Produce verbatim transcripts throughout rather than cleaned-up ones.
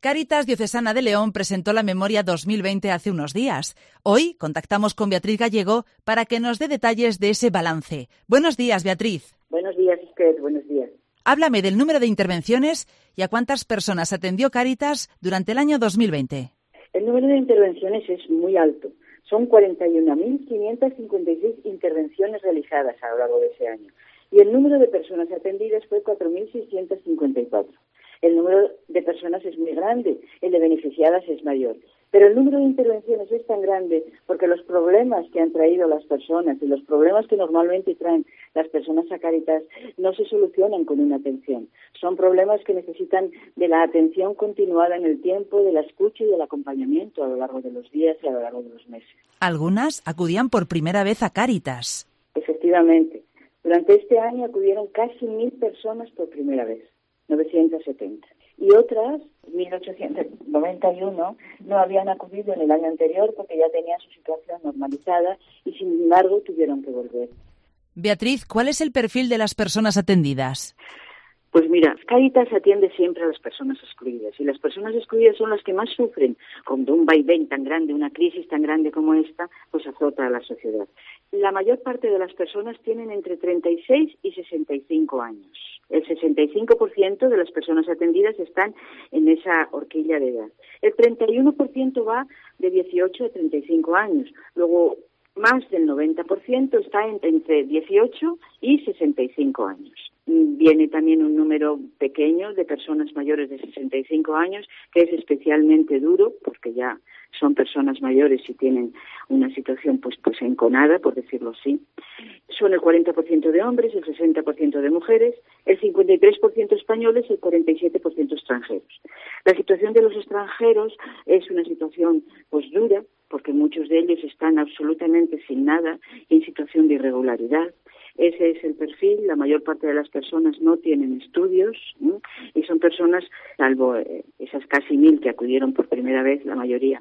Cáritas Diocesana de León presentó la Memoria dos mil veinte hace unos días. Hoy contactamos con Beatriz Gallego para que nos dé detalles de ese balance. Buenos días, Beatriz. Buenos días, Esther. Buenos días. Háblame del número de intervenciones y a cuántas personas atendió Cáritas durante el año dos mil veinte. El número de intervenciones es muy alto. Son cuarenta y una mil quinientas cincuenta y seis intervenciones realizadas a lo largo de ese año. Y el número de personas atendidas fue cuatro mil seiscientos cincuenta y cuatro. El número de personas es muy grande, el de beneficiadas es mayor. Pero el número de intervenciones es tan grande porque los problemas que han traído las personas y los problemas que normalmente traen las personas a Cáritas no se solucionan con una atención. Son problemas que necesitan de la atención continuada en el tiempo, de la escucha y del acompañamiento a lo largo de los días y a lo largo de los meses. Algunas acudían por primera vez a Cáritas. Efectivamente. Durante este año acudieron casi mil personas por primera vez. novecientos setenta. Y otras, mil ochocientos noventa y uno, no habían acudido en el año anterior porque ya tenían su situación normalizada y, sin embargo, tuvieron que volver. Beatriz, ¿cuál es el perfil de las personas atendidas? Pues mira, Cáritas atiende siempre a las personas excluidas, y las personas excluidas son las que más sufren cuando un vaivén tan grande, una crisis tan grande como esta, pues azota a la sociedad. La mayor parte de las personas tienen entre treinta y seis y sesenta y cinco años. El sesenta y cinco por ciento de las personas atendidas están en esa horquilla de edad. El treinta y uno por ciento va de dieciocho a treinta y cinco años. Luego, más del noventa por ciento está entre dieciocho y sesenta y cinco años. Viene también un número pequeño de personas mayores de sesenta y cinco años, que es especialmente duro, porque ya son personas mayores y tienen una situación pues pues enconada, por decirlo así. Son el cuarenta por ciento de hombres, el sesenta por ciento de mujeres, el cincuenta y tres por ciento españoles y el cuarenta y siete por ciento extranjeros. La situación de los extranjeros es una situación pues dura, porque muchos de ellos están absolutamente sin nada, en situación de irregularidad. Ese es el perfil. La mayor parte de las personas no tienen estudios, ¿no? Y son personas, salvo eh, esas casi mil que acudieron por primera vez, la mayoría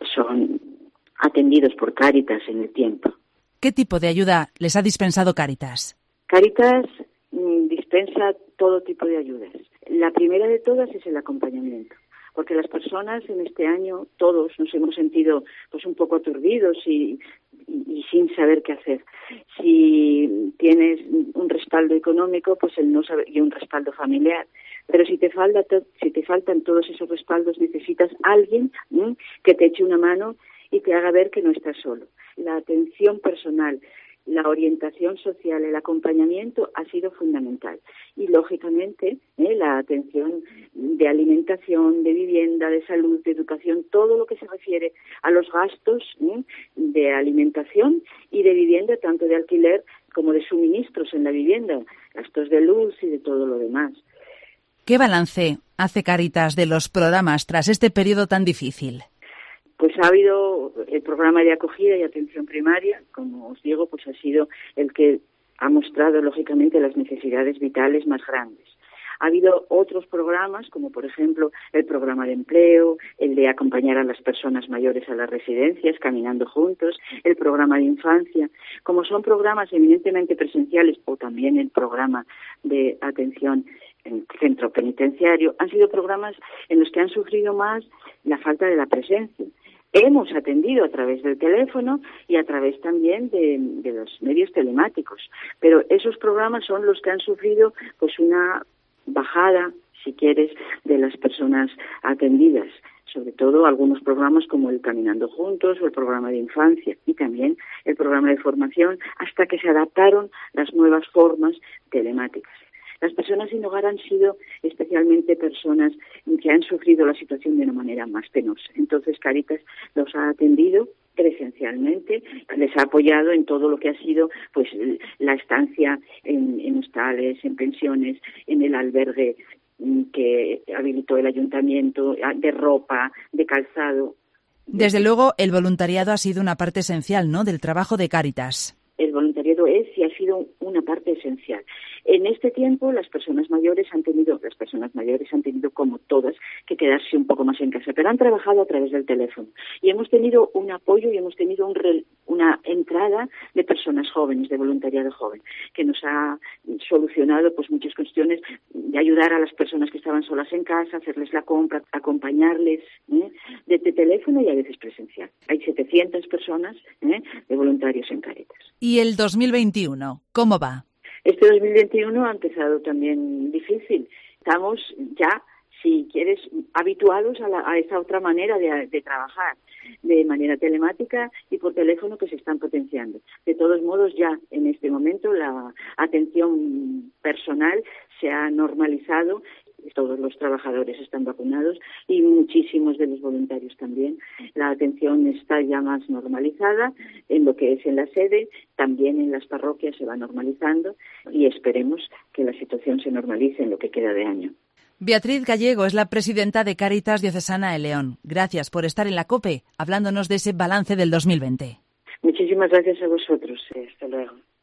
son atendidos por Cáritas en el tiempo. ¿Qué tipo de ayuda les ha dispensado Cáritas? Cáritas mm, dispensa todo tipo de ayudas. La primera de todas es el acompañamiento, porque las personas en este año, todos nos hemos sentido pues un poco aturdidos y, y, y sin saber qué hacer. Si tienes un respaldo económico, pues el no saber, y un respaldo familiar. Pero si te falta, si te faltan todos esos respaldos, necesitas a alguien ¿eh? que te eche una mano y te haga ver que no estás solo. La atención personal, la orientación social, el acompañamiento ha sido fundamental. Y, lógicamente, ¿eh? la atención de alimentación, de vivienda, de salud, de educación, todo lo que se refiere a los gastos ¿eh? de alimentación y de vivienda, tanto de alquiler como de suministros en la vivienda, gastos de luz y de todo lo demás. ¿Qué balance hace Cáritas de los programas tras este periodo tan difícil? Pues ha habido el programa de acogida y atención primaria, como os digo, pues ha sido el que ha mostrado, lógicamente, las necesidades vitales más grandes. Ha habido otros programas, como por ejemplo el programa de empleo, el de acompañar a las personas mayores a las residencias, caminando juntos, el programa de infancia. Como son programas eminentemente presenciales, o también el programa de atención en centro penitenciario, han sido programas en los que han sufrido más la falta de la presencia. Hemos atendido a través del teléfono y a través también de, de los medios telemáticos, pero esos programas son los que han sufrido pues una bajada, si quieres, de las personas atendidas, sobre todo algunos programas como el Caminando Juntos o el programa de infancia y también el programa de formación, hasta que se adaptaron las nuevas formas telemáticas. Las personas sin hogar han sido especialmente personas que han sufrido la situación de una manera más penosa. Entonces, Cáritas los ha atendido presencialmente, les ha apoyado en todo lo que ha sido pues la estancia en, en hostales, en pensiones, en el albergue que habilitó el ayuntamiento, de ropa, de calzado. Desde luego, el voluntariado ha sido una parte esencial, ¿no?, del trabajo de Cáritas. El voluntariado es y ha sido una parte esencial. En este tiempo las personas mayores han tenido, las personas mayores han tenido como todas que quedarse un poco más en casa, pero han trabajado a través del teléfono y hemos tenido un apoyo y hemos tenido un re, una entrada de personas jóvenes, de voluntariado joven, que nos ha solucionado pues muchas cuestiones de ayudar a las personas que estaban solas en casa, hacerles la compra, acompañarles ¿eh? desde teléfono y a veces presencial. Hay setecientas personas ¿eh? de voluntarios en Cáritas. ¿Y el dos mil veintiuno cómo va? Este dos mil veintiuno ha empezado también difícil. Estamos ya, si quieres, habituados a, la, a esta otra manera de, de trabajar, de manera telemática y por teléfono, que se están potenciando. De todos modos, ya en este momento la atención personal se ha normalizado. Todos los trabajadores están vacunados y muchísimos de los voluntarios también. La atención está ya más normalizada en lo que es en la sede, también en las parroquias se va normalizando y esperemos que la situación se normalice en lo que queda de año. Beatriz Gallego es la presidenta de Cáritas Diocesana de León. Gracias por estar en la COPE hablándonos de ese balance del dos mil veinte. Muchísimas gracias a vosotros. Hasta luego.